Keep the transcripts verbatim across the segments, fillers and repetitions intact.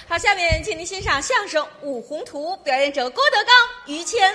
好，下面请您欣赏相声《舞宏图》，表演者郭德纲、于谦。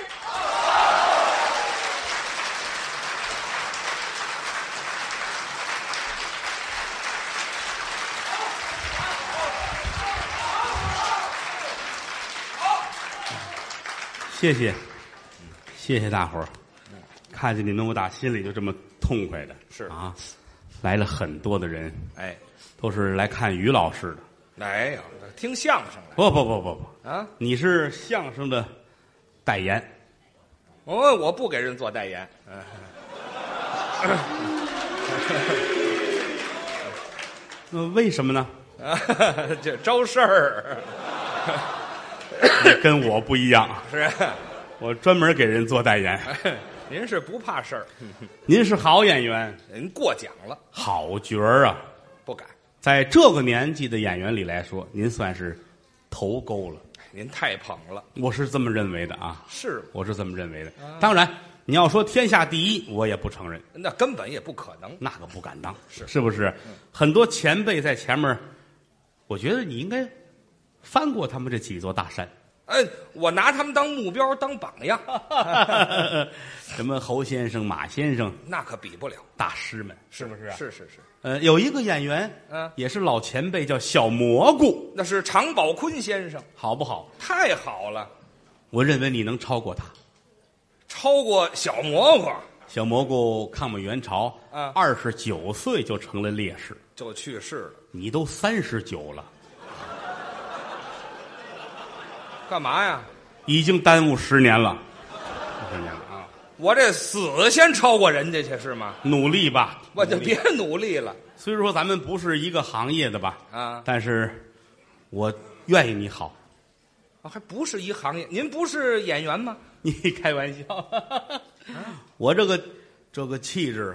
谢谢，谢谢大伙儿，看见你们，我打心里就这么痛快的。 是啊，来了很多的人， 哎， 都是来看于老师的。 来呀，听相声来不不不不不啊！ 你是相声的代言， 我我不给人做代言， 那为什么呢？ 啊，这招事儿你跟我不一样， 是。 我专门给人做代言。 您是不怕事儿， 您是好演员， 您过奖了， 好角儿啊！ 不敢。 在这个年纪的演员里来说，您算是头钩了。 您太捧了， 我是这么认为的啊， 是我是这么认为的。当然，你要说天下第一，我也不承认， 那根本也不可能。 那个不敢当， 是是不是？很多前辈在前面，我觉得你应该翻过他们这几座大山。 哎，我拿他们当目标，当榜样， 什么侯先生、马先生， 那可比不了， 大师们，是不是啊？ 是是是， 呃，有一个演员， 嗯， 也是老前辈，叫小蘑菇， 那是常宝坤先生， 好不好？ 太好了， 我认为你能超过他。 超过小蘑菇， 小蘑菇抗美援朝， 啊二十九岁就成了烈士， 就去世了， 你都三十九了， 干嘛呀？ 已经耽误十年了，十年了啊！ 我这死先超过人家去是吗？ 努力吧，努力我就别努力了虽说咱们不是一个行业的吧， 啊！ 但是我愿意你好。 啊还不是一行业，您不是演员吗？ 你开玩笑，我这个这个气质，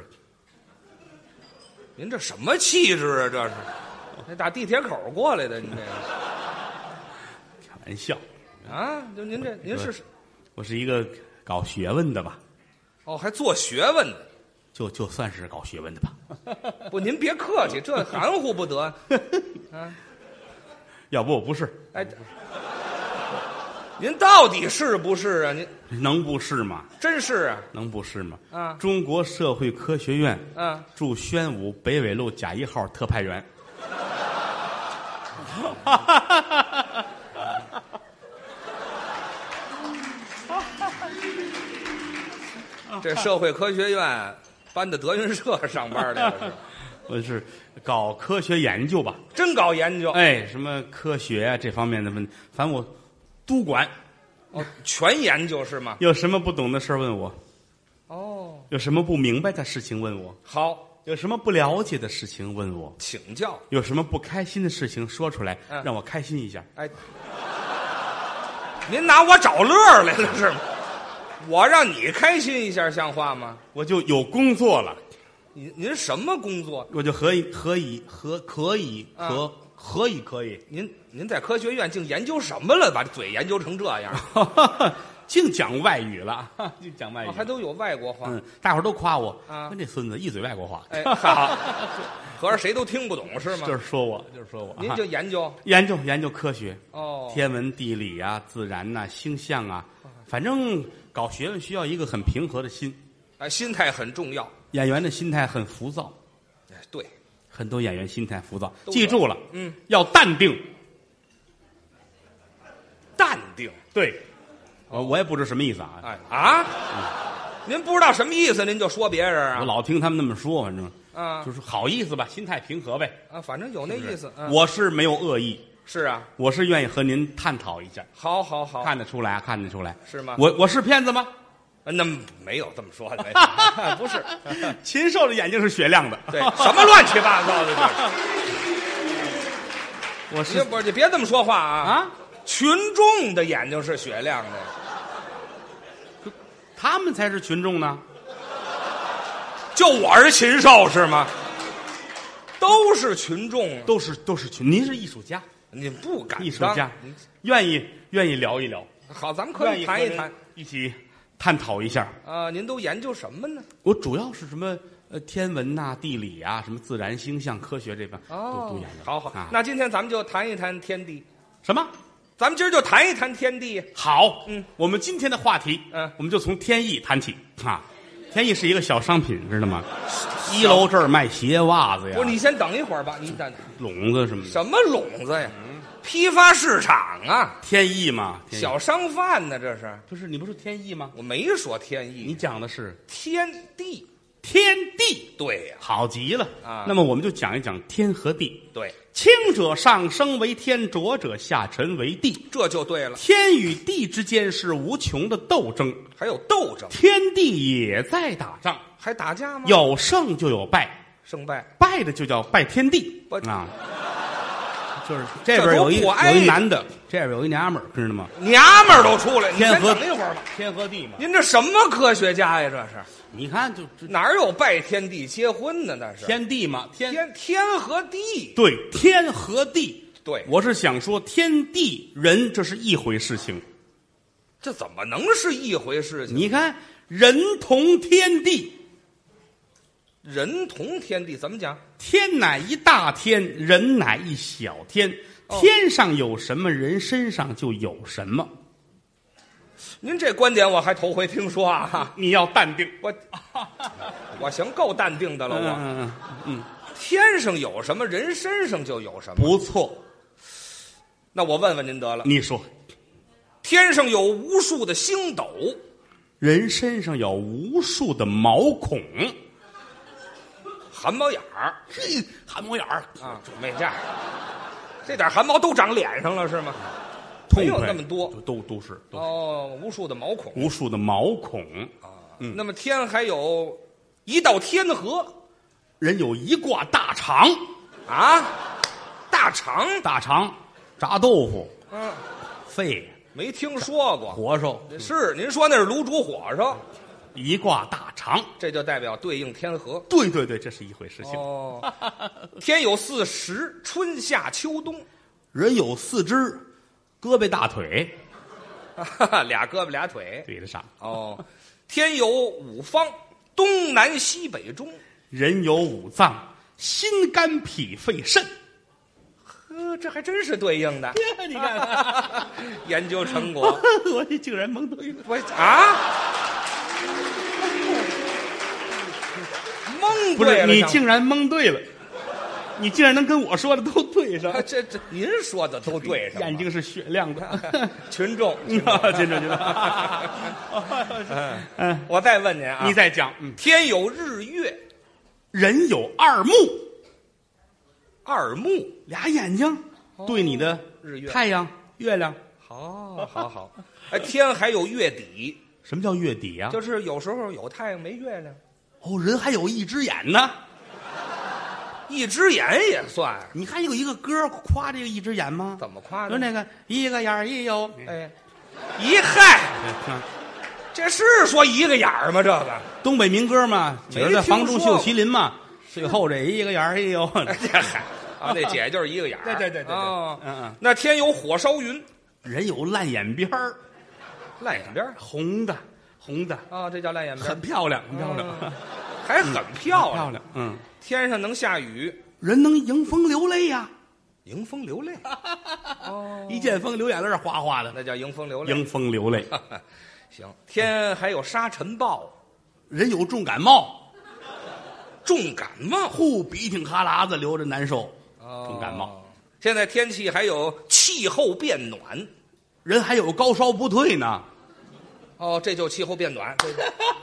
您这什么气质啊？这是，那打地铁口过来的，您这个开玩笑， 啊？就您这，您是我是一个搞学问的吧， 哦，还做学问的？ 就就算是搞学问的吧。 不，您别客气，这含糊不得。啊， 要不我不是， 哎，您到底是不是啊？您能不是吗？ 真是啊？ 能不是吗？ 啊中国社会科学院啊， 驻宣武北纬路甲一号特派员。 这社会科学院搬到德云社上班来了，是吧？ 我是搞科学研究吧， 真搞研究， 哎，什么科学啊这方面的问，反正我都管。 哦，全研究是吗？ 有什么不懂的事儿问我， 哦， 有什么不明白的事情问我， 好， 有什么不了解的事情问我， 请教。 有什么不开心的事情说出来， 嗯让我开心一下。 哎，您拿我找乐儿来了是吗？我让你开心一下，像话吗？ 我就有工作了， 您您什么工作？ 我就可以可以可可以啊可可以可以， 您您在科学院净研究什么了？把这嘴研究成这样， 净讲外语了，净讲外语哦，还都有外国话。 嗯，大伙儿都夸我， 啊那这孙子一嘴外国话， 哎，好，合着谁都听不懂是吗？ 就是说我，就是说我， 您就研究研究研究科学， 哦， 天文地理啊，自然呐、星象啊，反正搞学问需要一个很平和的心。 哎，心态很重要。 演员的心态很浮躁， 哎，对， 很多演员心态浮躁， 都有记住了， 嗯， 要淡定。 淡定。 对，我我也不知什么意思啊， 哎啊，您不知道什么意思，您就说别人啊？ 我老听他们那么说，反正啊就是好意思吧，心态平和呗。 啊，反正有那意思。嗯我是没有恶意， 是啊， 我是愿意和您探讨一下， 好好好， 看得出来，看得出来， 是吗？ 我我是骗子吗？ 呃那没有这么说的，没有不是。 禽兽的眼睛是雪亮的， 对，什么乱七八糟的这是？ 我是你不是你别这么说话啊！ 啊， 群众的眼睛是雪亮的， 他们才是群众呢。 就我是禽兽是吗？都是群众， 都是都是群，您是艺术家， 你不敢当艺术家，愿意愿意聊一聊， 好，咱们可愿意和人以谈一谈一起探讨一下。 啊。您都研究什么呢？ 我主要是什么呃天文呐、地理啊，什么自然星象科学这方、 哦都都研究。 好好， 啊， 那今天咱们就谈一谈天地。 什么？ 咱们今儿就谈一谈天地。 好， 嗯， 我们今天的话题， 嗯我们就从天意谈起啊。天意是一个小商品，知道吗？一楼这儿卖鞋袜子呀， 不是，你先等一会儿吧，你等笼子什么的。 什么笼子呀？批发市场啊， 天意嘛，天意小商贩呢，这是。 不是你不是天意吗？ 我没说天意， 你讲的是天地。 天地， 对呀、 好极了啊那么我们就讲一讲天和地。 对， 轻者上升为天，浊者下沉为地。 这就对了。 天与地之间是无穷的斗争， 还有斗争， 天地也在打仗， 还打架吗？ 有胜就有败， 胜败。 败的就叫拜天地不啊。就是这边有一这多不挨着有一男的，这边有一娘们儿，知道吗？ 娘们儿都出来，你先天和等一会儿吧。 天和地嘛。 您这什么科学家呀？这是你看，就这哪儿有拜天地结婚的？那是天地嘛，天天天和地。 对天和地。 对， 我是想说，天地人这是一回事情。 这怎么能是一回事情？ 你看，人同天地， 人同天地怎么讲？ 天乃一大天，人乃一小天。 哦天上有什么，人身上就有什么。 您这观点我还头回听说啊！ 你要淡定。 我我行，够淡定的了。我嗯嗯嗯， 天上有什么，人身上就有什么。 不错。 那我问问您得了， 你说， 天上有无数的星斗， 人身上有无数的毛孔， 汗毛眼儿嘿，汗毛眼儿啊，没这样，这点汗毛都长脸上了是吗？没有痛快那么多都都是都是哦，无数的毛孔无数的毛孔。嗯那么天还有一道天河人有一挂大肠， 啊，大肠， 大肠炸豆腐、 嗯， 肺、 没听说过。 火烧， 是您说那是卤煮火烧， 一挂大肠。 这就代表对应天河。 对对对，这是一回事情。 哦，天有四时，春夏秋冬， 人有四肢，胳膊大腿俩胳膊俩腿。 对得上。 哦，天有五方，东南西北中。 人有五脏，心肝脾肺肾。 呵，这还真是对应的。 你看， 研究成果， 我竟然蒙对了。 我啊，蒙不是对了，上你竟然蒙对了，你竟然能跟我说的都对上。 这这您说的都对上了， 眼睛是雪亮的。 群众。 真的真的。 嗯嗯， 我再问您啊， 你再讲。嗯， 天有日月， 人有二目， 二目， 俩眼睛对你的日月太阳、月亮。 好，好，好。哎，天还有月底， 什么叫月底啊？ 就是有时候有太阳没月亮， 哦，人还有一只眼呢。 一只眼也算。 你还有一个歌夸这个一只眼吗？ 怎么夸呢？ 说那个一个眼儿一有。 哎，一嗨， 嗯这是说一个眼儿吗？这个东北民歌嘛， 没觉得房中秀听说麒麟嘛，最后这一个眼儿一有。 这嗨啊，那姐就是一个眼儿。 对对对对对哦， 嗯嗯， 那天有火烧云， 人有烂眼边儿， 烂眼边儿红的红的， 啊，这叫烂眼边儿很，漂亮，很漂亮， 嗯还很漂亮。 漂亮。嗯， 天上能下雨， 人能迎风流泪呀， 迎风流泪。哦， 一见风流眼泪儿哗哗的， 那叫迎风流泪。 迎风流泪。 行，天还有沙尘暴， 人有重感冒， 重感冒， 呼鼻涕哈喇子流着难受， 哦重感冒。 现在天气还有气候变暖， 人还有高烧不退呢。 哦，这就气候变暖。这就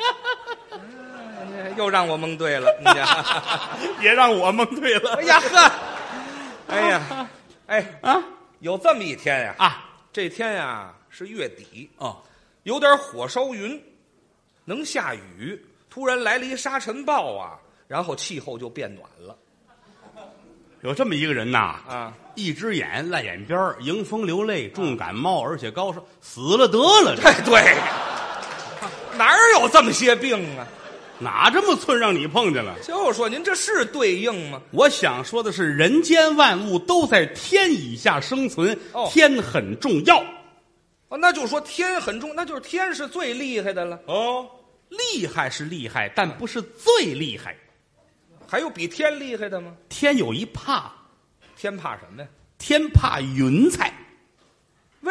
哎又让我蒙对了，你看也让我蒙对了。 哎呀呵，哎呀，哎啊有这么一天呀， 啊这天呀是月底， 哦， 有点火烧云，能下雨，突然来了一沙尘暴啊，然后气候就变暖了有这么一个人呐， 啊。 一只眼烂眼边儿迎风流泪，重感冒，而且高烧，死了得了。 对对，哪儿有这么些病啊？ 哪这么寸让你碰见了？ 就说您这是对应吗？ 我想说的是，人间万物都在天以下生存， 哦天很重要。 哦，那就说天很重，那就是天是最厉害的了。 哦，厉害是厉害，但不是最厉害。 还有比天厉害的吗？ 天有一怕， 天怕什么呀？ 天怕云彩。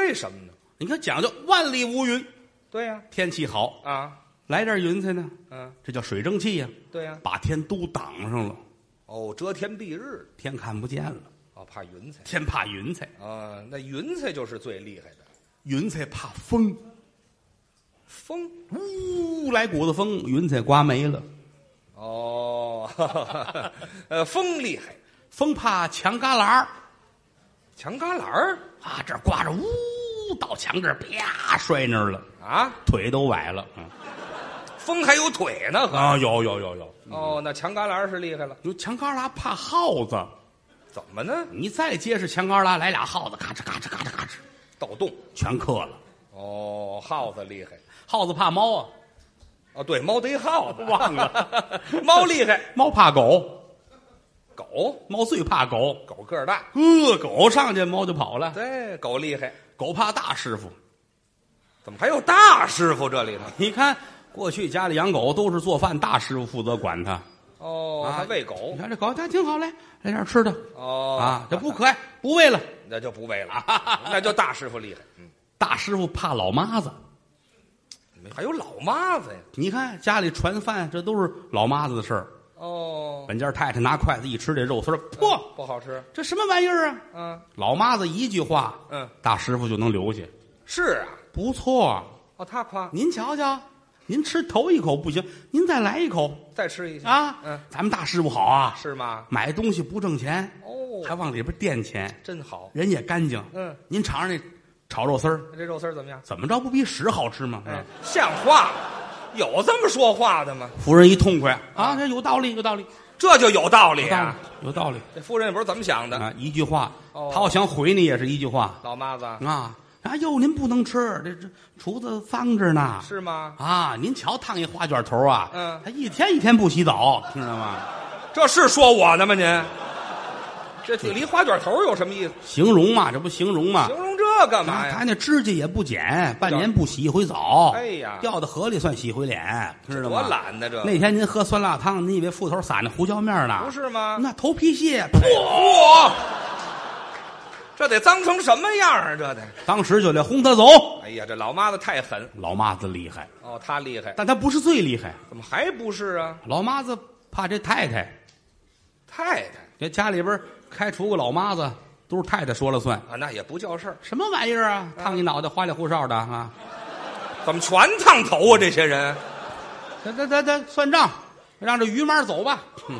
为什么呢？ 你看讲究万里无云， 对呀、 天气好啊， 来点云彩呢， 嗯， 这叫水蒸气呀、 对呀、 把天都挡上了， 哦，遮天蔽日， 天看不见了， 哦，怕云彩天怕云彩， 啊，那云彩就是最厉害的。 云彩怕风， 风呜来股子风，云彩刮没了。 哦，呃，风厉害， 风怕墙旮旯儿墙旮旯儿啊，这刮着呜到墙这儿，啪摔那儿了， 啊， 腿都崴了。嗯风还有腿呢，呵啊，有有有有， 哦，那墙旮旯儿是厉害了， 有墙旮旯怕耗子， 怎么呢？ 你再结实墙旮旯来俩耗子，咔哧咔哧咔哧咔哧， 盗洞。 全磕了。 哦，耗子厉害。 耗子怕猫啊， 哦，对，猫逮耗子， 忘了。 猫厉害， 猫怕狗， 狗猫最怕狗。 狗个儿大， 呃，狗上去猫就跑了。 对，狗厉害。 狗怕大师傅。 怎么还有大师傅这里头？ 你看过去家里养狗都是做饭，大师傅负责管它。 哦， 啊还喂狗你。看这狗它挺好，来来点吃的哦啊，这不可爱，不喂了。 那就不喂了，那就大师傅厉害。嗯， 大师傅怕老妈子。 还有老妈子呀。 你看家里传饭，这都是老妈子的事儿。 哦， 本家太太拿筷子一吃这肉丝儿，嚯， 不好吃。 这什么玩意儿啊？ 嗯老妈子一句话， 嗯， 大师傅就能留下。 是啊。 不错啊， 哦，他夸， 您瞧瞧，您吃头一口不行，您再来一口再吃一下啊。 嗯， 咱们大师傅好啊， 是吗？ 买东西不挣钱， 哦， 还往里边垫钱， 真好。 人也干净。 嗯， 您尝尝那炒肉丝儿， 那这肉丝儿怎么样？ 怎么着不比屎好吃吗？ 哎，像话吗？有这么说话的吗？ 夫人一痛快啊，这有道理，有道理， 这就有道理有道理啊！， 有道理这夫人也不知道怎么想的。 啊！一句话， 哦他要想毁你也是一句话老妈子啊！哎呦，您不能吃，这这厨子脏着呢。 是吗？ 啊，您瞧烫一花卷头啊， 嗯他一天一天不洗澡，听着吗？ 这是说我呢吗？您这离花卷头有什么意思？ 形容嘛，这不形容嘛？ 形容这干嘛啊，他呀？ 那指甲也不剪，半年不洗一回澡。 哎呀掉到河里算洗回脸，知道多吗？ 懒呢，这那天您喝酸辣汤，您以为裤头撒那胡椒面呢？ 不是吗？ 那头皮屑， 嚯，这得脏成什么样啊？这得， 当时就得轰他走。 哎呀，这老妈子太狠老妈子厉害， 哦，她厉害， 但他不是最厉害。 怎么还不是啊？ 老妈子怕这太太， 太太这家里边开除个老妈子，都是太太说了算。 啊，那也不叫事儿， 什么玩意儿啊？烫一脑袋花里胡哨的啊！ 怎么全烫头啊？这些人咱咱咱咱算账，让这于妈走吧。嗯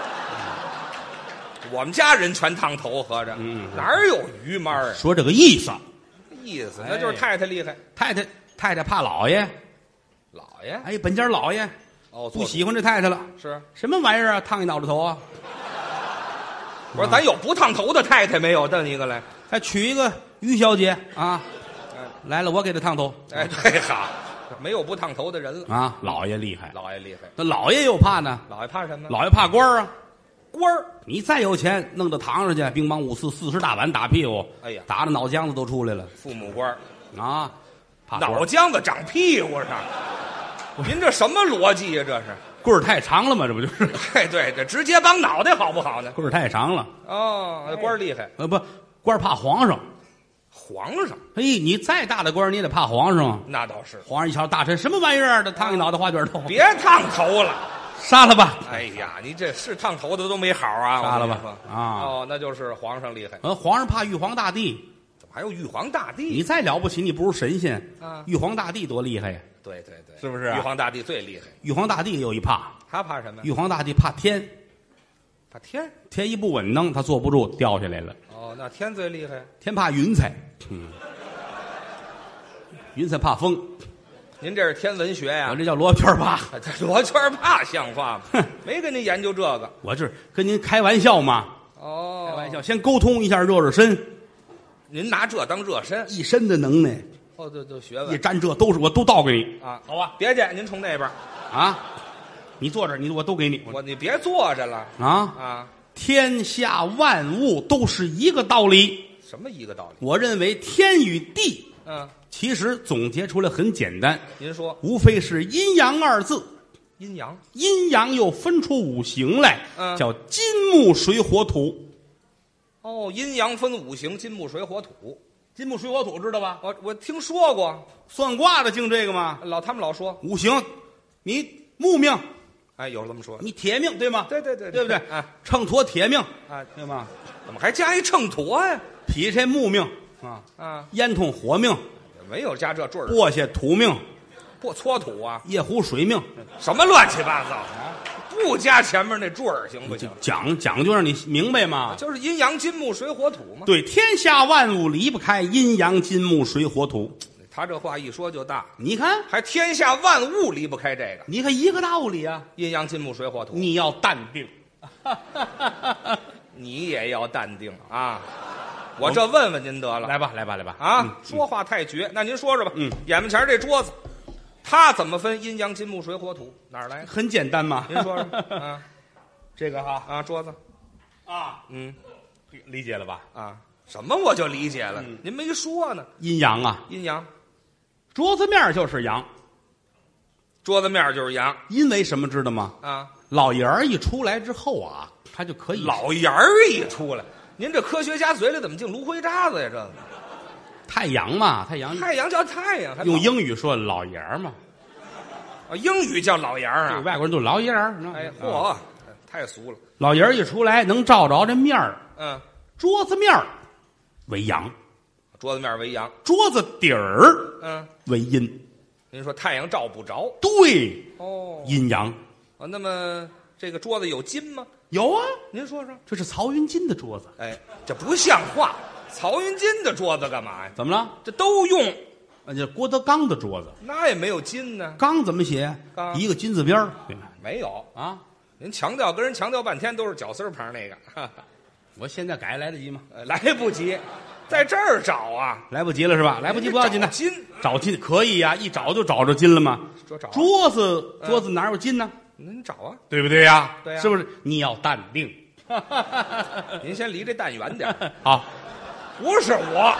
我们家人全烫头，合着， 嗯哪儿有于妈啊？ 说这个意思。 意思那就是太太厉害， 太太太太怕老爷， 老爷哎，本家老爷哦， 不喜欢这太太了。 是， 什么玩意儿啊？烫一脑袋头啊！ 我说咱有不烫头的太太没有？瞪一个来， 再娶一个于小姐啊， 哎来了我给她烫头。 哎，对好，没有不烫头的人了。 啊，老爷厉害， 老爷厉害， 那老爷又怕呢， 老爷怕什么？ 老爷怕官儿啊。 官儿， 你再有钱，弄到堂上去，乒乓五四四十大板打屁股， 哎呀打的脑浆子都出来了父母官儿， 啊！怕官脑儿浆子长屁股上。您这什么逻辑呀、这是？ 棍儿太长了嘛，这不就是哎，对，这直接绑脑袋好不好呢？ 棍儿太长了？ 哦，那官儿厉害， 呃，不，官儿怕皇上。 皇上哎，你再大的官儿，你也得怕皇上啊。 那倒是， 皇上一瞧大臣什么玩意儿，这烫一脑袋花卷头， 别烫头了。 杀了吧！ 哎呀，你这是烫头的都没好啊！ 杀了吧我跟你说啊哦，那就是皇上厉害。 呃，皇上怕玉皇大帝， 怎么还有玉皇大帝？ 你再了不起，你不如神仙啊玉皇大帝多厉害呀！ 对对对， 是不是啊玉皇大帝最厉害， 玉皇大帝有一怕， 他怕什么？ 玉皇大帝怕天， 怕天。 天一不稳当，他坐不住，掉下来了。 哦，那天最厉害。 天怕云彩，嗯，云彩怕风， 您这是天文学呀、 我这叫罗圈怕。 啊？这罗圈怕像话吗？没跟您研究这个。 我这跟您开玩笑嘛， 哦， 开玩笑，先沟通一下，热热身， 您拿这当热身。 一身的能耐， 哦，这这学一问沾这都是我都倒给你啊， 好吧？ 别介，您从那边， 啊，你坐这儿，你我都给你我你别坐着了啊！ 啊。 天下万物都是一个道理， 什么一个道理？ 我认为天与地嗯， 其实总结出来很简单， 您说无非是阴阳二字， 阴阳。 阴阳又分出五行来， 嗯叫金木水火土。 哦，阴阳分五行，金木水火土。 金木水火土知道吧？ 我我听说过， 算卦的净这个吗？ 老他们老说， 五行，你木命， 哎，有这么说的， 你铁命对吗？ 对对对， 对不对？ 啊秤砣铁命啊， 对吗？ 怎么还加一秤砣呀？ 劈柴木命啊， 啊， 烟囱火命， 没有加这坠儿， 簸箕土命， 不搓土啊， 夜壶水命， 什么乱七八糟啊！不加前面那坠儿行不行？ 讲讲就让你明白嘛。 就是阴阳金木水火土嘛。 对，天下万物离不开阴阳金木水火土。 他这话一说就大， 你看， 还天下万物离不开这个你看一个道理啊， 阴阳金木水火土。 你要淡定。 你也要淡定啊！我这问问您得了， 来吧，来吧，来吧啊！ 嗯、 说话太绝，那您说说吧。 嗯， 眼巴前这桌子，它怎么分阴阳金木水火土？哪儿来的？ 很简单嘛。 您说说啊， 这个哈啊，桌子啊， 嗯， 理解了吧？ 啊，什么我就理解了， 嗯、 您没说呢。 阴阳啊， 阴阳， 桌子面就是阳， 桌子面就是阳， 因为什么知道吗？ 啊， 老爷儿一出来之后啊，他就可以。 老眼儿一出来，您这科学家嘴里怎么净芦灰渣子呀？这个太阳嘛，太阳， 太阳叫太阳，还用英语说老爷儿嘛， 啊，英语叫老爷儿啊， 外国人都老爷儿。 哎，嚯、啊，太俗了。 老爷儿一出来能照着这面儿， 嗯， 桌子面儿为阳， 桌子面为阳， 桌子底儿嗯为阴。 您说太阳照不着， 对， 哦， 阴阳啊，那么这个桌子有金吗？ 有啊， 您说说。 这是曹云金的桌子。 哎，这不像话！曹云金的桌子干嘛呀？ 怎么了？ 这都用， 那叫郭德纲的桌子。 那也没有金呢。 纲怎么写？ 纲一个金字边儿，对吧？ 没有啊， 您强调跟人强调半天都是绞丝旁那个，哈哈我现在改来得及吗？ 呃来不及，在这儿找啊， 来不及了是吧？来不及不要紧的， 找金找金可以呀、一找就找着金了吗？ 说找桌子桌子哪有金呢？ 您找啊， 对不对呀？ 对呀是不是？你要淡定。 您先离这蛋远点儿。 好， 不是我，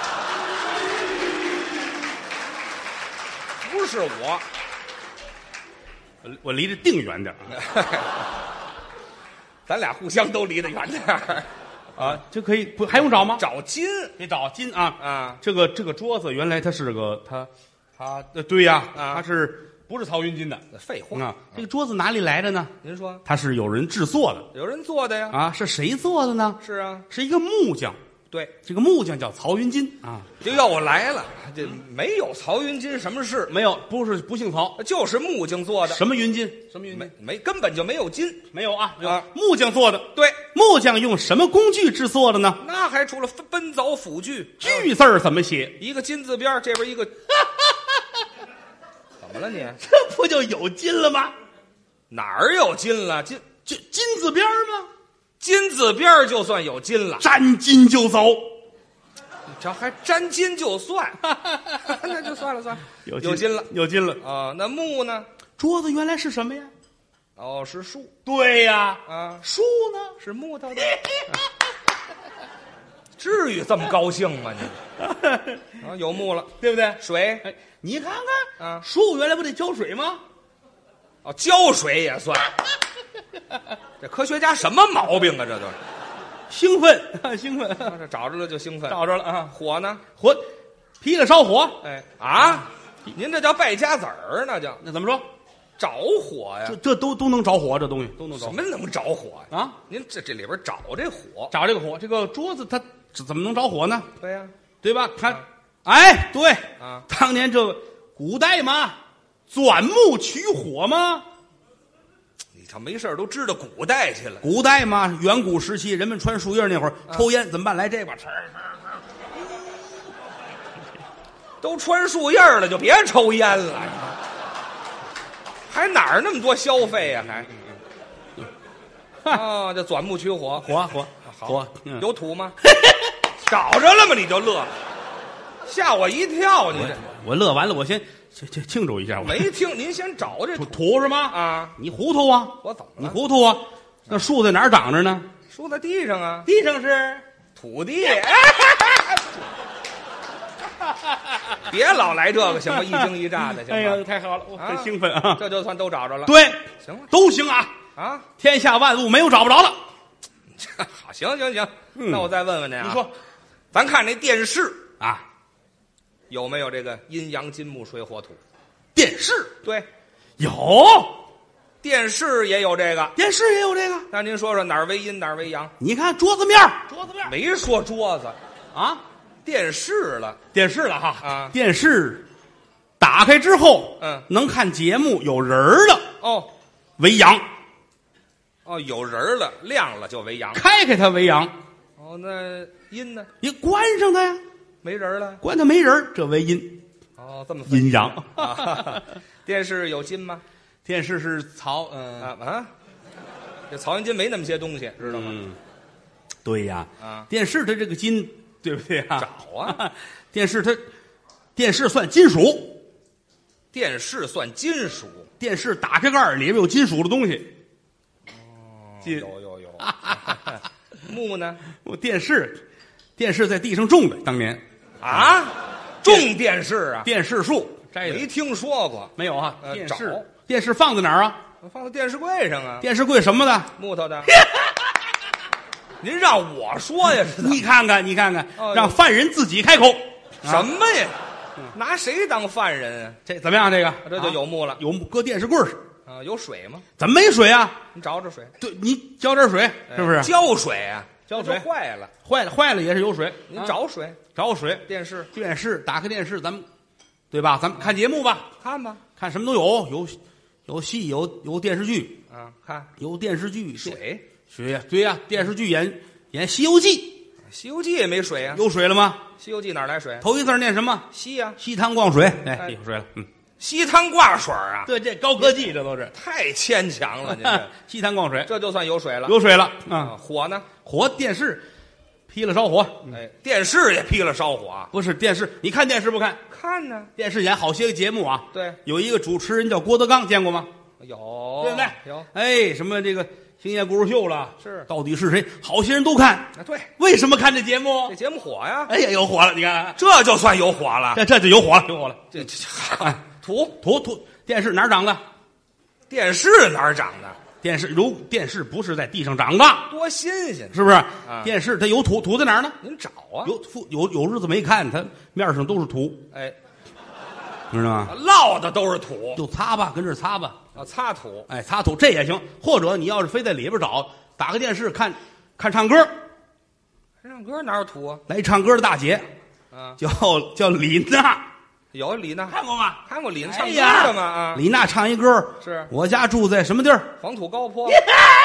不是我， 我我离这定远点儿咱俩互相都离得远点儿。 啊，这可以不还用找吗？ 找金得找金啊啊！ 这个这个桌子原来它是个它它呃对呀， 啊它是不是曹云金的？ 废话啊，这个桌子哪里来的呢？ 您说它是有人制作的有人做的呀？ 啊，是谁做的呢？ 是啊， 是一个木匠， 对， 这个木匠叫曹云金啊， 就又来了，这没有曹云金什么事， 没有，不是不姓曹， 就是木匠做的， 什么云金？什么云没金？ 没根本就没有金。 没有啊， 啊木匠做的。 对， 木匠用什么工具制作的呢？ 那还除了奔奔凿斧锯， 锯字儿怎么写？ 一个金字边儿这边一个，怎么了你？ 这不就有金了吗？ 哪儿有金了？金就金字边儿吗？ 金字边儿就算有金了， 沾金就走。 这还沾金就算，那就算了算了， 有有金了有金了。 啊。那木呢？ 桌子原来是什么呀？ 哦，是树对呀， 啊， 树呢？ 是木头的。至于这么高兴吗你？啊，有木了， 对不对？ 水哎，你看看啊， 树原来不得浇水吗？ 哦，浇水也算。这科学家什么毛病啊？这都是， 兴奋，兴奋， 啊这找着了就兴奋。 找着了啊！ 火呢？ 火，劈了烧火。 哎啊，您这叫败家子儿，那叫那怎么说？ 着火呀这？这都都能着火，这东西都能着火什么能着火呀？ 啊！ 您这这里边找这火， 找这个火，这个桌子它这怎么能着火呢？ 对呀， 对吧？它， 啊哎，对啊， 当年这个古代嘛，钻木取火嘛， 你瞧没事儿都知道古代去了。 古代嘛，远古时期人们穿树叶那会儿抽烟怎么办？来这把， 都穿树叶儿了，就别抽烟了。还哪儿那么多消费呀、还啊，这钻木取火， 火火好火，嗯有土吗？找着了吗？你就乐，吓我一跳！你这我乐完了，我先先先庆祝一下，我没听，您先找这土土土是吗？ 啊！ 你糊涂啊！ 我怎么你了？ 糊涂啊！那树在哪儿长着呢？ 输在地上啊， 地上是土地。别老来这个行吗？一惊一乍的，行吗？ 哎呀，太好了，我很兴奋啊！ 这就算都找着了。 对， 行了都行啊！ 啊， 天下万物没有找不着的。 好，行行行， 嗯那我再问问您啊， 你说， 咱看那电视， 啊， 有没有这个阴阳金木水火土？ 电视对， 有， 电视也有这个。 电视也有这个。 那您说说哪儿为阴，哪儿为阳？ 你看桌子面儿桌子面儿没说桌子， 啊， 电视了。 电视了哈啊电视打开之后， 嗯能看节目有人儿的哦为阳， 哦，有人了，亮了就为阳。 开开它为阳， 哦，那阴呢？ 你关上它呀， 没人了。 关它没人儿这为阴， 哦，这么分阴阳。 啊电视有金吗？ 电视是曹，嗯、 啊啊，这曹云金没那么些东西，知道吗？ 嗯，对呀， 啊， 电视它这个金，对不对啊？ 找啊， 电视它，电视算金属， 电视算金属。 电视打开盖儿里边有金属的东西。 哦， 金有有有。木呢？ 我电视，电视在地上种的，当年啊，种电视啊？ 电视树摘的没听说过。 没有啊？ 呃电视找电视放在哪儿啊？ 放在电视柜上啊。 电视柜什么的？ 木头的。您让我说呀？是你看看，你看看， 哦让犯人自己开口。 什么呀？拿谁当犯人啊？ 这怎么样？这个这就有木了。 有木搁电视柜上， 啊，有水吗？ 怎么没水啊？ 你找找水。 对你浇点水，是不是？ 浇水啊？ 浇水这坏了。 坏了坏了也是有水， 您啊找水。 找水。 电视电视打开电视，咱们对吧？咱们看节目吧， 看吧。 看什么都有，有有戏，有有电视剧， 啊，看有电视剧水。 水呀，对呀，电视剧演演《西游记 《西游记》也没水啊。》， 有水了吗？ 《西游记》哪儿来水？ 头一字念什么？ 西呀、 西汤逛水，哎， 哎有水了，嗯， 西汤挂水啊， 对，这高科技，这都是太牵强了，您这西汤逛水， 这就算有水了。 有水了啊， 啊！ 火呢？ 火电视劈了烧火， 哎，电视也劈了烧火啊。 不是电视，你看电视不看？ 看呢， 电视演好些个节目啊， 对， 有一个主持人叫郭德纲，见过吗？ 有， 对不对？ 有， 哎，什么这个星夜故事秀了， 是到底是谁？好些人都看， 啊，对， 为什么看这节目这？节目火呀， 哎呀，有火了！你看， 这就算有火了。 这这就有火了，有火了。 这这哎， 土土土电视哪儿长的？ 电视哪儿长的？ 电视有电视不是在地上长的， 多新鲜！ 是不是？ 啊电视它有土，土在哪儿呢？ 您找啊， 有土，有有日子没看，它面上都是土， 哎， 知道吗？ 落的都是土就擦吧，跟这儿擦吧， 啊，擦土。 哎，擦土这也行。或者你要是非在里边找，打个电视看，看唱歌， 唱歌哪有土啊？ 来唱歌的大姐啊， 叫叫李娜， 有李娜， 看过吗？ 看过李娜唱歌哎呀的吗？啊， 李娜唱一歌， 是我家住在什么地儿？ 黄土高坡。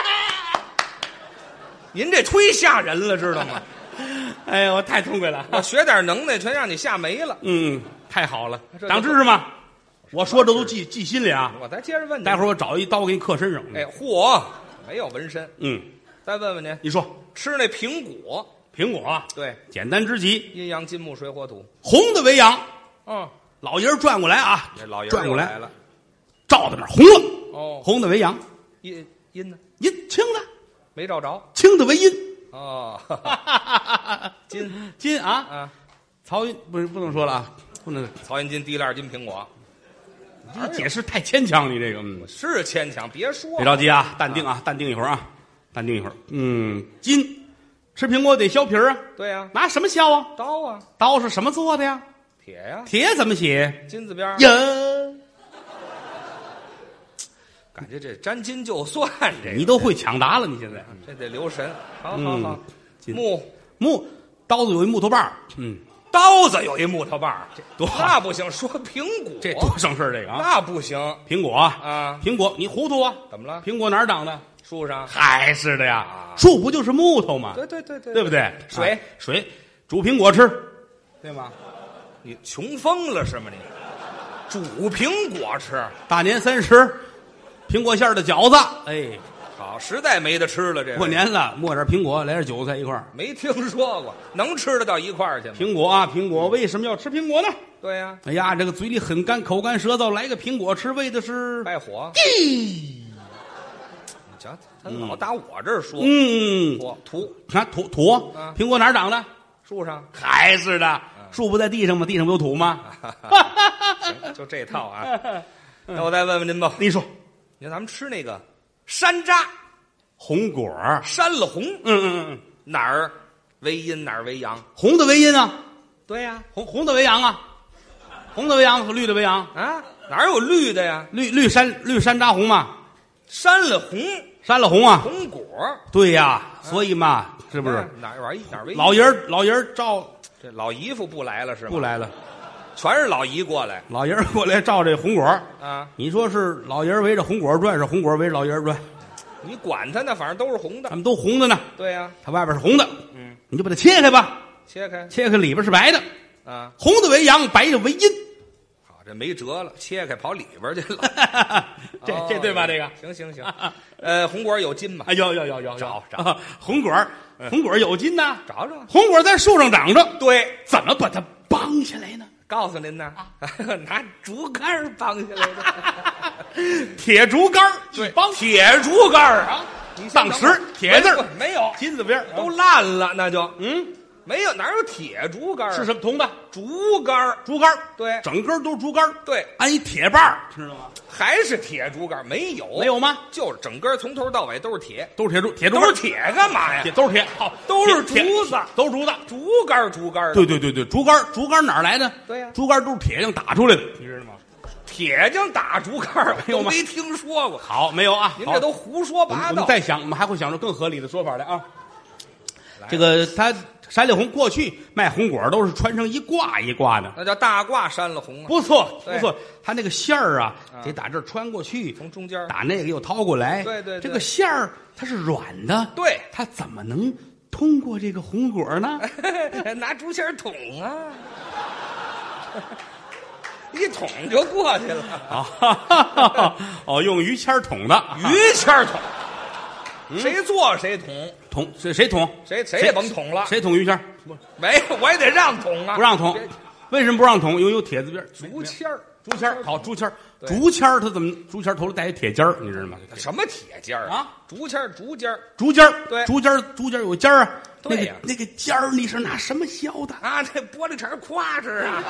您这忒吓人了，知道吗？ 哎呀，我太痛快了！ 我学点能耐，全让你吓没了。 嗯，太好了， 这就长知识吗？我说这都记记心里啊。 我再接着问您， 待会儿我找一刀给你刻身上。 哎，嚯，没有纹身。 嗯， 再问问您， 你说吃那苹果， 苹果啊， 对， 简单之极， 阴阳金木水火土。 红的为阳。 嗯， 老爷儿转过来啊， 这老爷转过来来了。 照在那儿红了， 哦， 红的为阳， 阴阴呢？ 阴青的， 没照着。 青的为阴。 哦，金金啊， 啊， 曹云不是不能说了啊，不能， 曹云金提链金苹果， 你这解释太牵强，你这个，嗯， 是牵强，别说别着急啊，淡定啊，淡定一会儿啊，淡定一会儿。嗯，金，吃苹果得削皮儿啊， 对呀， 拿什么削啊？ 刀啊， 刀是什么做的呀？ 铁呀， 铁怎么写？ 金字边儿。 呀， 感觉这沾金就算这个， 你都会抢答了，你现在。 这得留神。好好嗯好， 金木木刀子有一木头把儿，嗯， 刀子有一木头把儿， 多好那不行。说苹果， 这多省事儿这个啊。 那不行苹果啊， 啊！ 苹果你糊涂啊？ 怎么了？ 苹果哪儿长的？ 树上？ 还是的呀啊， 树不就是木头吗？ 对对对对， 对不对？ 水啊水煮苹果吃，对吗？ 你穷疯了是吗？你煮苹果吃， 大年三十，苹果馅儿的饺子，哎， 好，实在没得吃了。这过年了，磨点苹果，来点韭菜一块儿。 没听说过，能吃得到一块儿去吗？ 苹果啊，苹果为什么要吃苹果呢？ 对呀， 哎呀，这个嘴里很干，口干舌燥，来个苹果吃，为的是败火。你瞧，他老打我这儿说， 嗯， 土土看土土啊， 苹果哪儿长的？ 树上， 还是的，树不在地上吗？地上不有土吗？ 行，就这套啊。那我再问问您吧， 你说你看咱们吃那个山楂， 红果儿， 山了红， 嗯嗯嗯， 哪儿为阴哪儿为阳？ 红的为阴啊， 对呀、 红红的为阳啊，红的为阳和绿的为阳， 啊，哪有绿的呀？ 绿绿山绿山楂红嘛， 山了红， 山了红啊， 红果， 对呀，所以嘛，是不是？ 哪玩意哪儿为老爷儿老爷儿照这老姨夫不来了是吗？ 不，来了， 全是老姨过来老爷儿过来照这红果儿， 啊！ 你说是老爷儿围着红果儿转，是红果儿围着老爷儿转， 你管他呢，反正都是红的他。们都红的呢， 对呀、 它外边是红的， 嗯， 你就把它切开吧， 切开切开里边是白的， 啊， 红的为阳，白的为阴， 好，这没辙了，切开跑里边去了。 这哦这对吧？这个， 行行行，呃，红果有金吗？ 哎，有有有有找找啊红果儿，红果儿有金呐， 找找。 红果儿在树上长着， 对， 怎么把它绑下来呢？ 告诉您呢，拿竹竿绑下来的。 铁竹竿儿对一绑， 铁竹竿儿啊，你先当时等会儿铁字儿没没有， 金字边儿都烂了，那就嗯， 没有，哪有铁竹竿儿？ 是什么铜的？ 竹竿儿竹竿儿对整根儿都是竹竿儿对， 安一铁把儿，知道吗？ 还是铁竹竿儿？没有， 没有吗？ 就是整根儿从头到尾都是铁， 都是铁竹，铁竹竿儿都是铁干嘛呀铁？都是铁，好， 都是铁竹子铁都是竹子。 竹竿儿竹竿儿的， 对对对对，竹竿儿竹竿儿哪儿来的？ 对呀竹竿儿都是铁匠打出来的，你知道吗？ 铁匠打竹竿儿， 没有吗都没听说过。 好，没有啊？好您这都胡说我们我们八道。 再想，我们还会想出更合理的说法来啊。 来这个他山里红过去卖红果儿都是穿成一挂一挂的， 那叫大挂山了红啊， 不错对不错。他那个线儿啊， 啊得打这儿穿过去， 从中间儿打那个又掏过来。 对对对这个线儿它是软的， 对， 它怎么能通过这个红果儿呢？ 拿竹签儿捅啊，一捅就过去了。 啊，哦，用于谦儿捅的， 于签儿捅，谁做谁捅， 捅谁谁捅？ 谁谁也甭捅了。 谁捅于谦儿？ 没，我也得让捅啊， 不让捅别。 为什么不让捅？因为有铁字边儿。 竹签儿， 竹签儿好，竹签儿， 对竹签儿它怎么？竹签儿头里带一铁尖儿，你知道吗？ 什么铁尖儿啊？ 竹签儿，竹尖儿竹尖儿， 对竹尖儿，竹尖儿有尖儿啊。那对呀个那个尖儿你是拿什么削的？ 啊，这玻璃碴儿夸哧啊。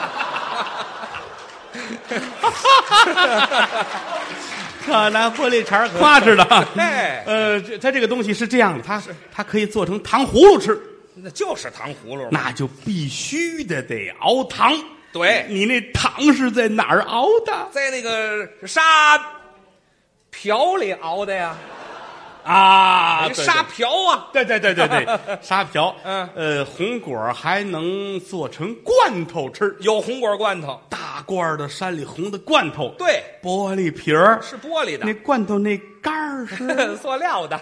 啊，拿玻璃碴儿夸着的。 哎呃，这它这个东西是这样的，它它可以做成糖葫芦吃， 那就是糖葫芦嘛。 那就必须的得熬糖。 对你那糖是在哪儿熬的在那个沙瓢里熬的呀， 啊？对那沙瓢啊， 对对对对对，沙瓢。 嗯呃，红果儿还能做成罐头吃， 有红果罐头， 大罐儿的山里红的罐头， 对， 玻璃瓶儿， 是玻璃的那，罐头那盖儿是， 塑料的，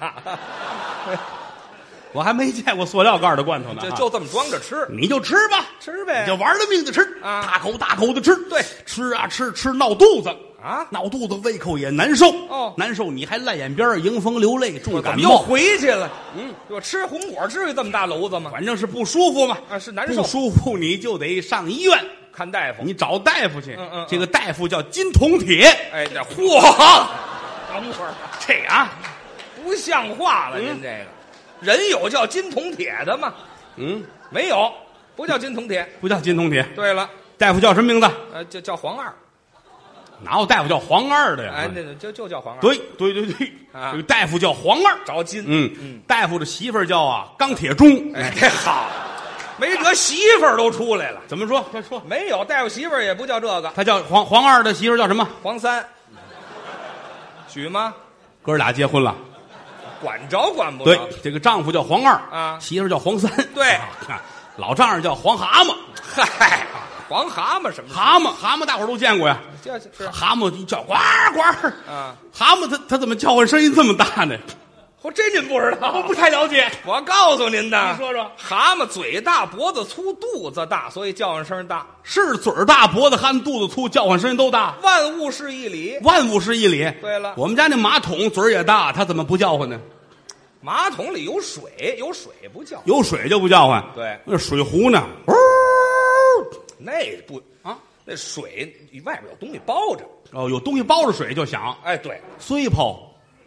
我还没见过塑料盖儿的罐头呢。啊就就这么装着吃， 你就吃吧， 吃呗你就玩了命的吃， 啊大口大口的吃， 对吃啊吃吃闹肚子啊闹肚子，胃口也难受哦难受，你还烂眼边儿迎风流泪，重怎么又感冒， 回去了？ 嗯， 我吃红果至于这么大篓子吗？ 反正是不舒服嘛， 啊，是难受不，舒服你就得上医院， 看大夫。 你找大夫去， 嗯嗯嗯这个大夫叫金铜铁， 哎，这嚯，等会儿这啊， 不像话了， 嗯您这个人有叫金铜铁的吗？ 嗯， 没有，不叫金铜铁。 不叫金铜铁， 对了， 大夫叫什么名字？ 呃，就叫黄二， 哪有大夫叫黄二的呀？ 哎，那就就叫黄二。， 对对对对， 啊这个大夫叫黄二， 找金。 嗯嗯， 大夫的媳妇儿叫啊钢铁钟， 哎，这好，没得媳妇儿都出来了。 怎么说？快说， 没有大夫媳妇儿也不叫这个， 他叫黄黄二的媳妇儿叫什么？ 黄三，许吗？ 哥俩结婚了， 管着管不对着？， 这个丈夫叫黄二啊媳妇儿叫黄三， 对啊看老丈人叫黄蛤蟆， 嗨，黄蛤蟆什么？ 蛤蟆蛤蟆大伙儿都见过呀， 这是蛤蟆一叫呱呱， 啊， 蛤蟆它它怎么叫唤声音这么大呢？ 我这您不知道？ 我不太了解， 我告诉您的， 你说说， 蛤蟆嘴大脖子粗肚子大，所以叫唤声大。 是嘴儿大脖子憨肚子粗，叫唤声音都大， 万物是一理。 万物是一理。 对了我们家那马桶嘴儿也大，它怎么不叫唤呢？ 马桶里有水，有水不叫， 有水就不叫唤。 对那水壶呢？呜那不啊， 那水外边有东西包着。 哦，有东西包着水就响， 哎，对， 水泡。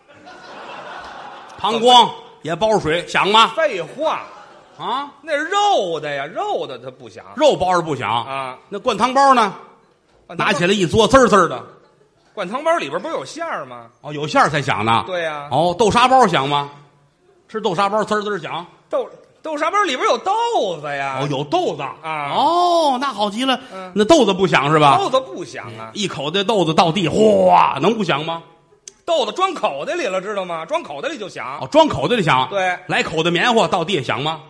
膀胱也包着水，响吗？ 废话， 啊， 那肉的呀，肉的它不响肉包着不响啊。 那灌汤包呢？拿起来一嘬，滋儿滋儿的。 灌汤包里边不是有馅儿吗？ 哦，有馅儿才响呢。 对呀、 哦，豆沙包响吗？吃豆沙包滋儿滋儿响。 豆豆沙包里边有豆子呀。 哦，有豆子啊。 哦，那好极了。 嗯， 那豆子不响是吧？ 豆子不响啊， 一口袋豆子到地，哗，能不响吗？ 豆子装口袋里了，知道吗？装口袋里就响。 哦，装口袋里响。 对， 来口袋棉花到地下响吗？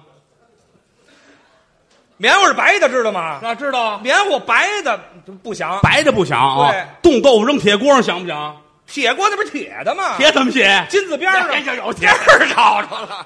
棉花是白的，知道吗？ 那知道。 棉花白的不响， 白的不响啊。 对， 冻豆腐扔铁锅上响不响？ 铁锅那不是铁的吗？ 铁怎么写？ 金字边上哎呀，有铁儿找着了。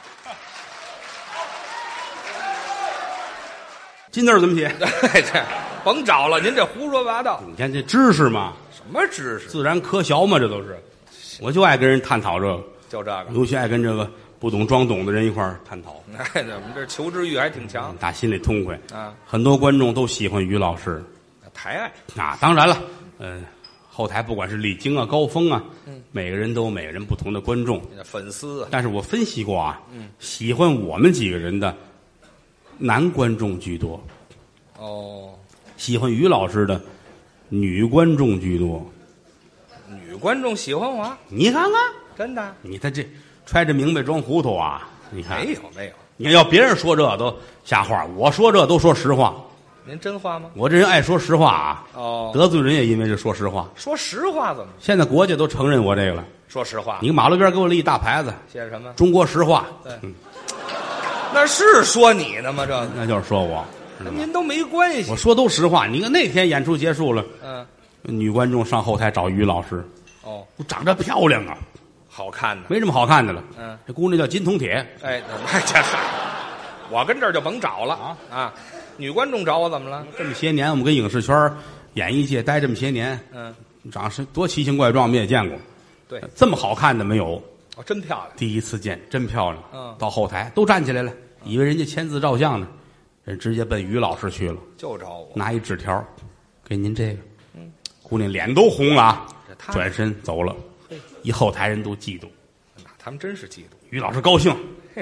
金字怎么写？ 对，这甭找了，您这胡说八道。 你看这知识嘛， 什么知识？ 自然科学嘛，这都是。我就爱跟人探讨这个， 就这个， 尤其爱跟这个不懂装懂的人一块儿探讨。 哎，我们这求知欲还挺强， 打心里痛快啊！ 很多观众都喜欢于老师， 抬爱啊。当然了，嗯、呃，后台不管是李菁啊、高峰啊， 嗯， 每个人都有每个人不同的观众粉丝、啊。 但是我分析过啊， 嗯， 喜欢我们几个人的男观众居多。 哦， 喜欢于老师的女观众居多。 女观众喜欢我？ 你看看， 真的？ 你看这揣着明白装糊涂啊！你看没有没有， 你看要别人说这都瞎话，我说这都说实话。 您真话吗？ 我这人爱说实话啊。 哦， 得罪人也因为这说实话。 说实话怎么？ 现在国家都承认我这个了。 说实话， 你马路边给我立一大牌子， 写着什么？ 中国实话。 对， 嗯， 那是说你的吗？这那就是说我。 跟您都没关系。 我说都实话。你看那天演出结束了， 嗯， 女观众上后台找于老师。 哦， 长得漂亮啊， 好看呢， 没什么好看的了。 嗯， 这姑娘叫金铜铁。 哎，这我跟这儿就甭找了啊啊！女观众找我怎么了？ 这么些年，我们跟影视圈、演艺界待这么些年， 嗯， 长是多奇形怪状，我们也见过。 对， 这么好看的没有。 哦，真漂亮。 第一次见，真漂亮。 嗯， 到后台都站起来了，以为人家签字照相呢，人直接奔于老师去了， 就找我拿一纸条，给您这个。嗯，姑娘脸都红了啊，转身走了。一后台人都嫉妒， 那他们真是嫉妒。 于老师高兴，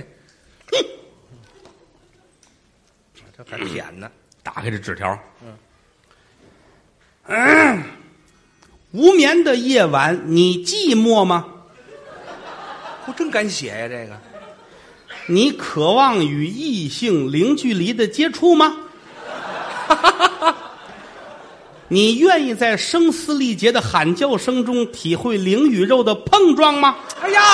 这还舔呢。 打开这纸条，嗯，嗯，无眠的夜晚，你寂寞吗？ 我真敢写呀，这个。 你渴望与异性零距离的接触吗？你愿意在声嘶力竭的喊叫声中体会灵与肉的碰撞吗？ 哎呀，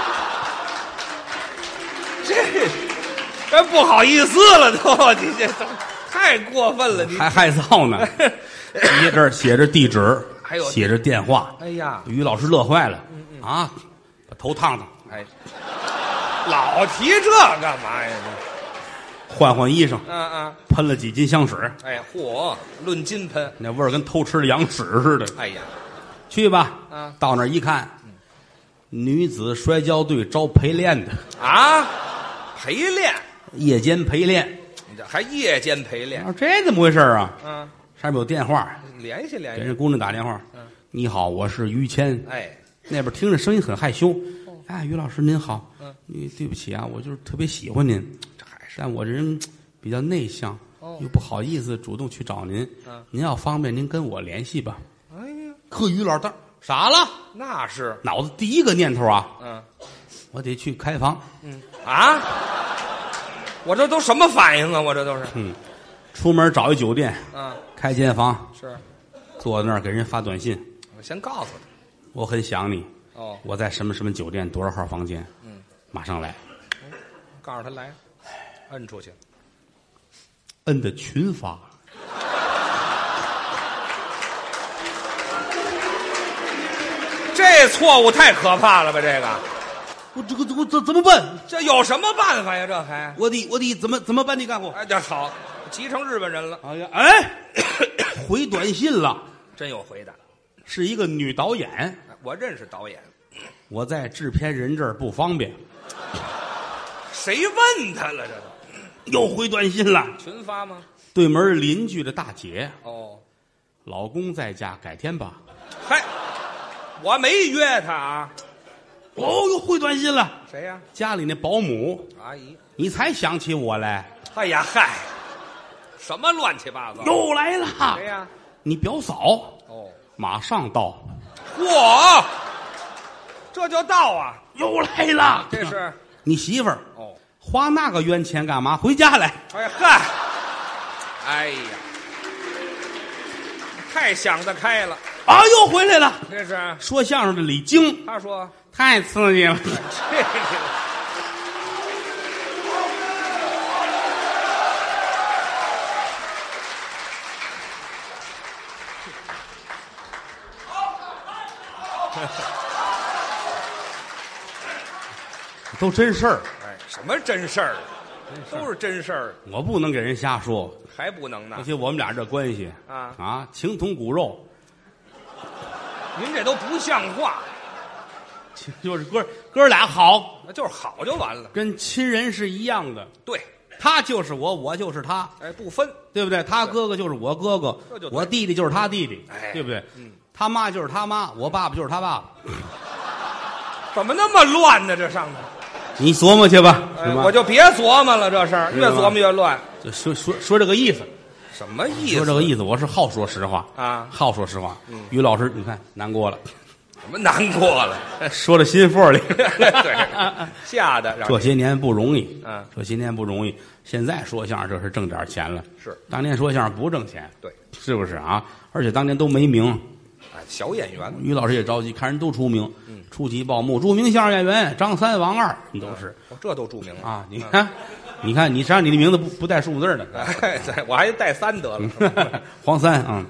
这这不好意思了都，你这太过分了，你还害臊呢。一这儿写着地址， 还有写着电话。 哎呀， 于老师乐坏了， 嗯嗯啊，把头烫烫， 哎，老提这干嘛呀？ 换换衣裳， 嗯嗯， 喷了几斤香水， 哎，嚯，论斤喷， 那味儿跟偷吃的羊屎似的。 哎呀， 去吧， 啊， 到那儿一看，女子摔跤队招陪练的啊，陪练， 夜间陪练， 你这还夜间陪练？ 啊，这怎么回事啊？ 嗯， 上面有电话， 联系联系， 给人姑娘打电话。 嗯， 你好，我是于谦。 哎， 那边听着声音很害羞。哎，于老师您好。 嗯， 你对不起啊，我就是特别喜欢您， 这还是， 但我这人比较内向， 哦又不好意思主动去找您。 嗯， 您要方便，您跟我联系吧。 哎呀， 呵，于老大傻了， 那是， 脑子第一个念头啊， 嗯我得去开房。 嗯啊，我这都什么反应啊？我这都是， 嗯，出门找一酒店， 嗯， 开间房， 是， 坐在那儿给人发短信， 我先告诉他， 我很想你， 哦， 我在什么什么酒店多少号房间， 嗯， 马上来， 告诉他来，摁出去， 摁的群发。 这错误太可怕了吧？这个， 我这个这个这怎么办？ 这有什么办法呀？这还， 我得我得怎么怎么办？你干活？ 哎，这好，急成日本人了， 哎呀，哎，回短信了， 真有回答。 是一个女导演， 我认识导演， 我在制片人这儿不方便。 谁问他了？这都又回短信了， 群发吗？ 对门邻居的大姐， 哦， 老公在家，改天吧。 嗨，我没约他啊。 哦，又回短信了， 谁呀？ 家里那保姆阿姨。 你才想起我来。 哎呀，嗨，什么乱七八糟？ 又来了。 谁呀？ 你表嫂。 哦， 马上到。 嚯，这就到啊！ 又来了。 这是你媳妇儿。 哦， 花那个冤钱干嘛？回家来。 哎嗨，哎呀，太想得开了。 啊，又回来了。 这是说相声的李菁， 他说太刺激了。 这个都真事儿， 哎，什么真事儿？都是真事儿， 我不能给人瞎说。 还不能呢而且我们俩这关系啊啊，情同骨肉， 您这都不像话， 就是哥哥俩好， 那就是好就完了。 跟亲人是一样的。 对， 他就是我，我就是他， 哎，不分， 对不对？他哥哥就是我哥哥这就，对我弟弟就是他弟弟， 哎对不对？ 嗯， 他妈就是他妈，我爸爸就是他爸爸。 怎么那么乱呢？这上头， 你琢磨去吧， 哎是吧？ 我就别琢磨了，这事儿越琢磨越乱。 就说说说这个意思， 什么意思？ 说这个意思，我是好说实话啊好说实话。 嗯于老师，你看难过了， 怎么难过了？ 说到心缝里。 对，吓得让这些年不容易， 嗯， 这些年不容易。现在说相声这是挣点钱了， 是当年说相声不挣钱， 对， 是不是啊？而且当年都没名， 哎，小演员于老师也着急，看人都出名， 嗯出其报幕，著名相声演员张三、王二，都是哦这都著名了啊。你看，你看，你上你的名字不不带数字的， 哎，对，我还带三得了。 黄三啊，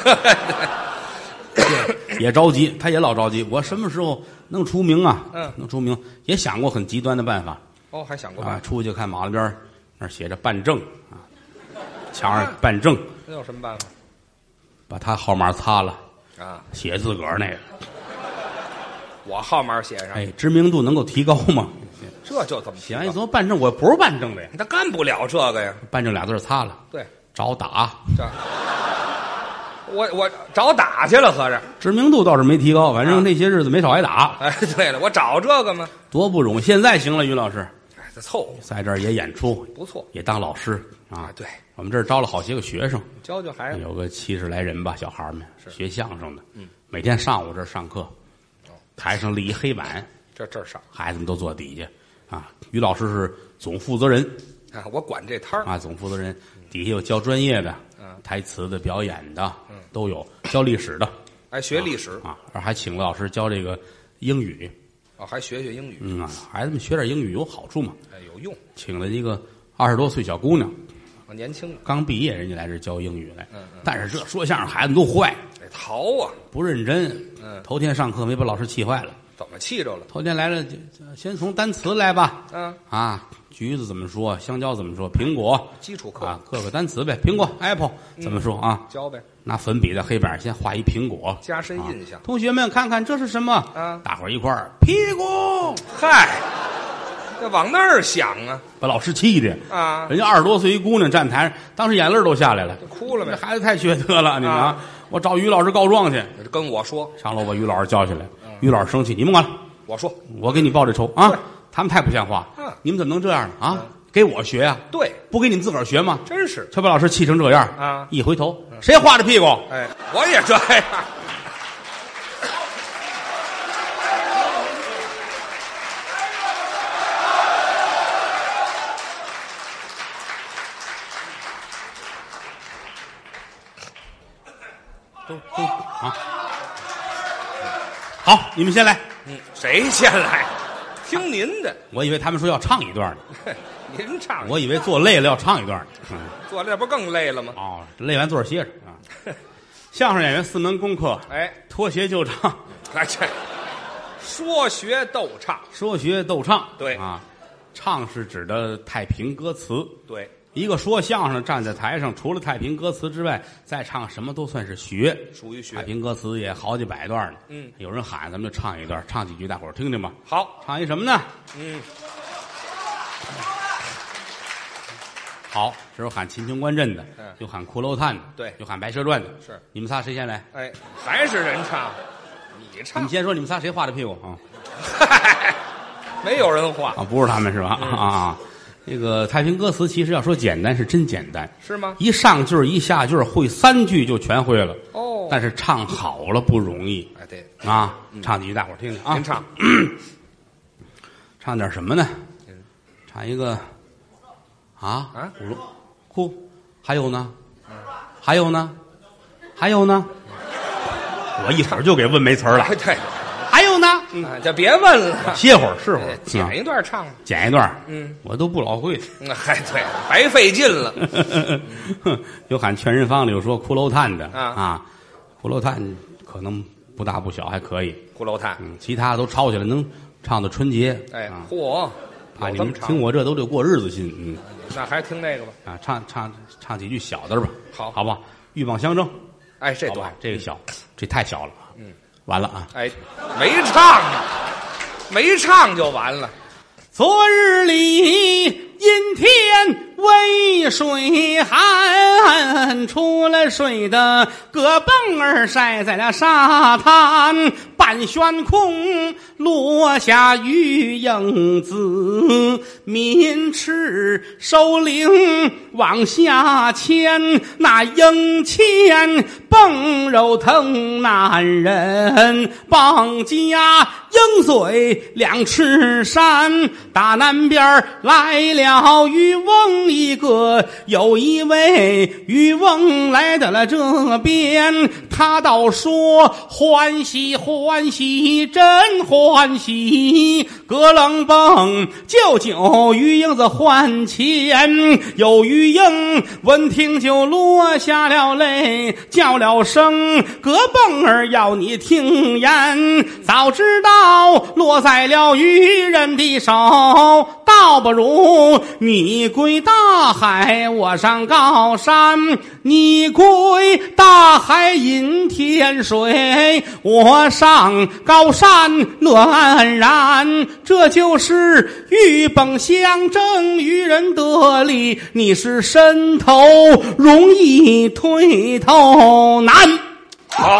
也着急，他也老着急。我什么时候能出名啊？ 嗯能出名，也想过很极端的办法哦，还想过啊。 办法？ 出去看马路边儿那儿写着办证啊，墙上办证， 那有什么办法把他号码擦了， 啊？ 写自个儿那个， 我号码写上， 哎，知名度能够提高吗？ 这就这么写完一琢磨办证，我不是办证的呀， 他干不了这个呀。 办证俩字儿擦了， 对， 找打， 这我我找打去了，合着。 知名度倒是没提高，反啊正那些日子没少挨打， 哎，对了，我找这个吗？ 多不容易。现在行了，于老师哎，这凑合在这儿也演出， 不错也当老师啊。 对， 我们这儿招了好些个学生， 教教孩子。 有个七十来人吧，小孩儿们是学相声的， 嗯， 每天上午这儿上课，台上立一黑板， 这这儿上孩子们都坐底下啊。于老师是总负责人啊，我管这摊儿啊，总负责人底下有教专业的， 嗯台词的、表演的， 嗯都有，教历史的哎，学历史啊，而还请了老师教这个英语， 哦，还学学英语， 嗯啊，孩子们学点英语有好处嘛。 哎，有用。 请了一个二十多岁小姑娘， 我年轻， 刚毕业，人家来这教英语来， 嗯嗯但是这说相声孩子们都坏， 哎，淘啊， 不认真， 嗯头天上课没把老师气坏了。 怎么气着了？ 头天来了，就就先从单词来吧。 嗯， 啊，橘子怎么说？香蕉怎么说？苹果基础课啊，各个单词呗。苹果 apple 怎么说啊？ 教呗， 拿粉笔在黑板上先画一苹果， 加深印象啊。同学们看看这是什么？ 啊大伙儿一块儿屁股， 嗨，这往那儿想啊把老师气的。 啊， 人家二十多岁一姑娘站台上，当时眼泪都下来了，这哭了呗。 孩子太缺德了，你们啊啊！ 我找于老师告状去， 跟我说， 上楼把于老师叫起来。于老师生气，你们管了， 我说我给你报这仇啊对！ 他们太不像话嗯， 你们怎么能这样呢？啊，给我学呀？ 对， 不给你们自个儿学吗？ 真是， 却把老师气成这样啊一回头，谁画的屁股？ 哎，我也这样。 都都啊！好，你们先来。 嗯，谁先来？听您的， 我以为他们说要唱一段呢， 嘿您唱， 我以为坐累了要唱一段呢。嗯坐这不更累了吗？ 哦，累完坐着歇着啊。相声演员四门功课： 哎， 脱鞋就唱， 哎这说学逗唱， 说学逗唱。 对啊，唱是指的太平歌词。 对， 一个说相声的站在台上，除了太平歌词之外，再唱什么都算是学。 属于学太。平歌词也好几百段呢。 嗯， 有人喊，咱们就唱一段，唱几句，大伙儿听听吧。 好， 唱一什么呢？ 嗯， 好，这有喊秦琼观阵的， 嗯有喊骷髅炭的， 对有喊白蛇传的。 是你们仨谁先来？ 哎，还是人唱，你你唱们，先说，你们仨谁画的屁股啊？ 没有人画， 啊，不是他们是吧？ 嗯啊，这个太平歌词其实要说简单是真简单， 是吗？ 一上句儿一下句儿会三句就全会了。 哦， 但是唱好了不容易哎对， 啊！唱几句大伙儿听听啊。 您唱， 唱点什么呢？ 唱一个啊啊古龙哭，还有呢，还有呢，还有呢，我一会儿就给问没词儿了。 对， 还有呢， 嗯，就别问了， 歇会儿是会儿， 剪一段唱。 剪一段， 嗯， 我都不老会。 嗯，嗨，对，白费劲了。 有喊劝人方的，有说骷髅炭的啊啊，骷髅炭可能不大不小，还可以。 骷髅炭， 嗯，其他的都抄起来能唱到春节。 哎啊， 嚯， 啊，你们有这么长听我这都得过日子心。嗯， 那还听那个吧？ 啊，唱唱唱几句小的吧。 好好吧，鹬蚌相争。 哎，这好吧段， 这个小，这太小了。 嗯， 完了啊。 哎，没唱啊，没唱就完了。 昨日里阴天微水寒，出了水的胳膊儿晒在了沙滩，半悬空落下玉英子，民持首领往下牵，那鹰牵蹦肉疼男人，绑家鹰嘴两尺山，大南边来了渔翁一个，有一位渔翁来到了这边，他倒说欢喜欢喜真欢喜，咯楞蹦就酒鱼鹰子换钱，有鱼鹰闻听就落下了泪，叫了声咯蹦儿要你听言，早知道落在了渔人的手，倒不如你归大海，我上高山，你归大海饮天水，我上高山乐安然，这就是鹬蚌相争，渔人得利，你是伸头容易退头难。 好，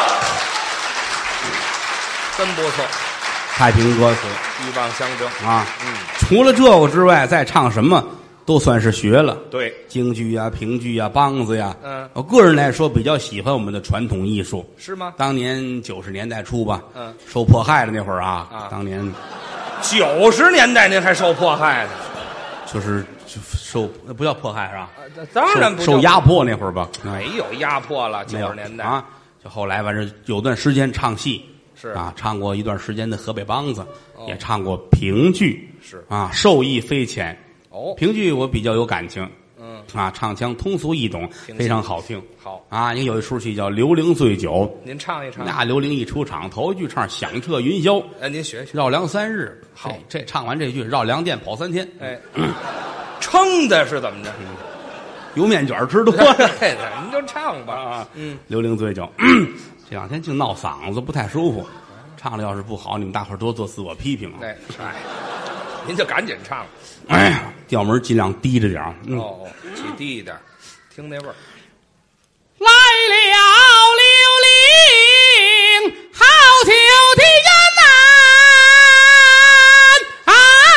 真不错。 太平歌词鹬蚌相争啊， 嗯， 除了这个之外，再唱什么都算是学了。 对， 京剧呀、评剧呀、梆子呀， 嗯我个人来说比较喜欢我们的传统艺术。 是吗？ 当年九十年代初吧， 嗯， 受迫害的那会儿啊， 啊当年九十年代您还受迫害呢？ 就是就受那不叫迫害是吧？ 啊当然不叫受受压迫那会儿吧， 没有压迫了。九没有十年代啊，就后来反正有段时间唱戏。 是啊，唱过一段时间的河北梆子， 哦也唱过评剧， 是啊，受益匪浅。 哦， 评剧我比较有感情， 嗯， 啊，唱腔通俗易懂， 评戏非常好听。 好啊，也有一出戏叫《刘伶醉酒》， 您唱一唱。 那刘伶一出场，头一句唱响彻云霄， 哎，您学学。 绕梁三日。 好这这唱完这句，绕梁店跑三天。 哎，撑的是怎么着？ 油面卷吃多了。 对的，您就唱吧。 啊， 嗯， 刘伶醉酒，这两天净闹嗓子，不太舒服。唱的要是不好，你们大伙儿多做自我批评啊。 哎，哎，您就赶紧唱。 哎呀，调门尽量低着点儿。嗯， 哦，起低一点，听那味儿。 来了刘伶，好酒的呀难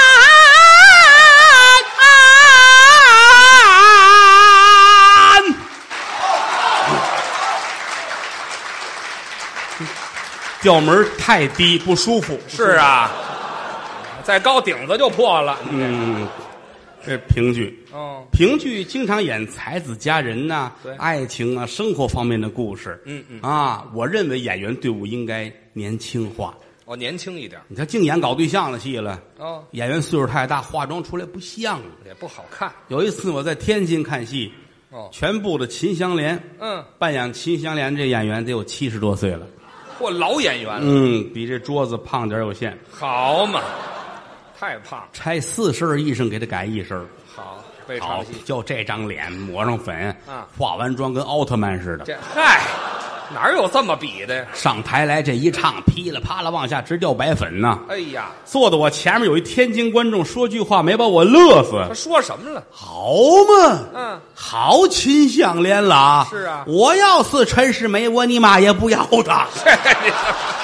调门太低，不舒服。 是啊，再高顶子就破了。 嗯，这评剧， 哦， 评剧经常演才子佳人呐、 对爱情啊、生活方面的故事。 嗯嗯啊，我认为演员队伍应该年轻化。 哦，年轻一点。 你看，净演搞对象的戏了， 哦， 演员岁数太大，化妆出来不像。 也不好看。 有一次我在天津看戏， 哦， 全部的秦香莲， 嗯， 扮演秦香莲这演员得有七十多岁了。 嚯，老演员了。 嗯，比这桌子胖点儿有限。 好嘛，太胖。 拆四身衣裳给他改一身。 好，会好唱戏。， 就这张脸抹上粉， 啊化完妆跟奥特曼似的。 这嗨，哪有这么比的呀？ 上台来这一唱，噼里啪啦往下直掉白粉呐！ 哎呀， 坐在我前面有一天津观众，说句话没把我乐他死。 说什么了？ 好嘛， 嗯， 好秦香莲了。 是啊我要是陈世美，我你妈也不要他。 这